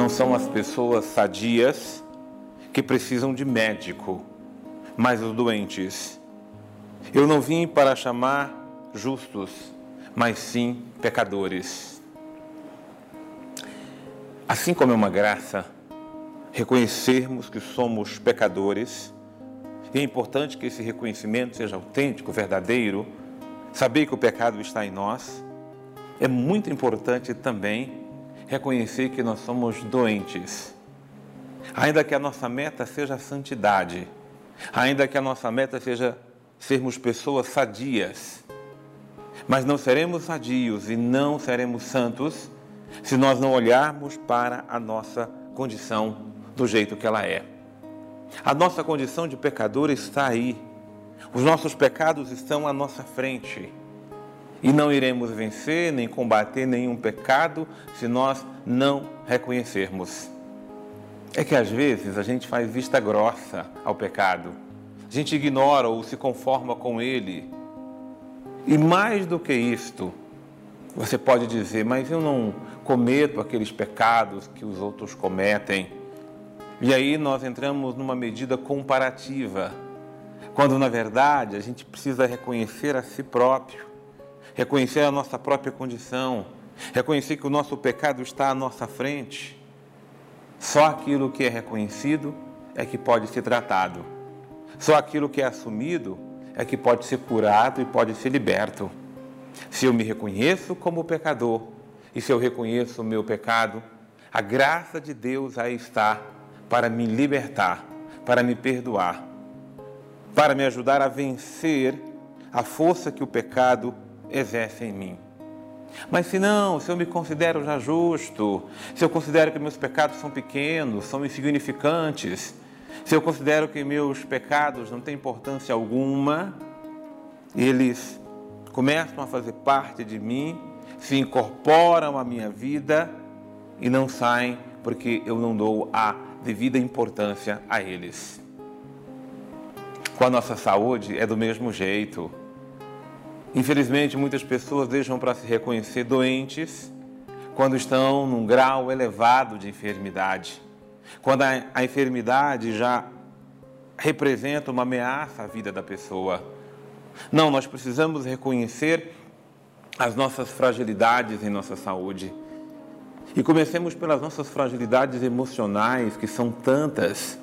não são as pessoas sadias que precisam de médico, mas os doentes. Eu não vim para chamar justos, mas sim pecadores. Assim como é uma graça reconhecermos que somos pecadores, e é importante que esse reconhecimento seja autêntico, verdadeiro, saber que o pecado está em nós, é muito importante também reconhecer que nós somos doentes. Ainda que a nossa meta seja a santidade, ainda que a nossa meta seja sermos pessoas sadias, mas não seremos sadios e não seremos santos se nós não olharmos para a nossa condição do jeito que ela é. A nossa condição de pecador está aí. Os nossos pecados estão à nossa frente. E não iremos vencer nem combater nenhum pecado se nós não reconhecermos. É que às vezes a gente faz vista grossa ao pecado. A gente ignora ou se conforma com ele. E mais do que isto, você pode dizer, mas eu não cometo aqueles pecados que os outros cometem. E aí nós entramos numa medida comparativa, quando na verdade a gente precisa reconhecer a si próprio, reconhecer a nossa própria condição, reconhecer que o nosso pecado está à nossa frente. Só aquilo que é reconhecido é que pode ser tratado. Só aquilo que é assumido é que pode ser curado e pode ser liberto. Se eu me reconheço como pecador e se eu reconheço o meu pecado, a graça de Deus aí está para me libertar, para me perdoar, para me ajudar a vencer a força que o pecado exerce em mim. Mas se eu me considero já justo, se eu considero que meus pecados são pequenos, são insignificantes, se eu considero que meus pecados não têm importância alguma, eles começam a fazer parte de mim, se incorporam à minha vida e não saem porque eu não dou a devida importância a eles. Com a nossa saúde é do mesmo jeito. Infelizmente, muitas pessoas deixam para se reconhecer doentes quando estão num grau elevado de enfermidade. Quando a enfermidade já representa uma ameaça à vida da pessoa. Não, nós precisamos reconhecer as nossas fragilidades em nossa saúde. E comecemos pelas nossas fragilidades emocionais, que são tantas.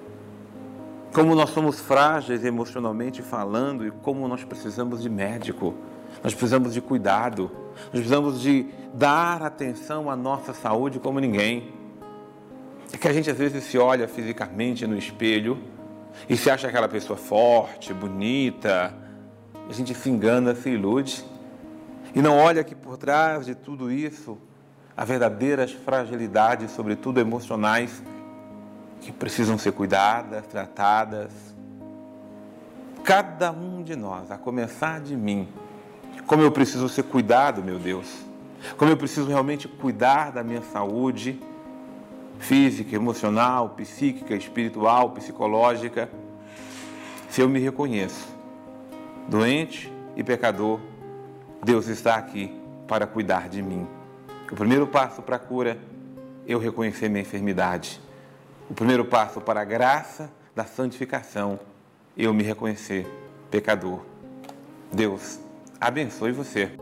Como nós somos frágeis emocionalmente falando e como nós precisamos de médico. Nós precisamos de cuidado. Nós precisamos de dar atenção à nossa saúde como ninguém. É que a gente às vezes se olha fisicamente no espelho e se acha aquela pessoa forte, bonita. A gente se engana, se ilude. E não olha que por trás de tudo isso há verdadeiras fragilidades, sobretudo emocionais, que precisam ser cuidadas, tratadas. Cada um de nós, a começar de mim, como eu preciso ser cuidado, meu Deus, como eu preciso realmente cuidar da minha saúde física, emocional, psíquica, espiritual, psicológica. Se eu me reconheço doente e pecador, Deus está aqui para cuidar de mim. O primeiro passo para a cura, eu reconhecer minha enfermidade. O primeiro passo para a graça da santificação, eu me reconhecer pecador. Deus abençoe você.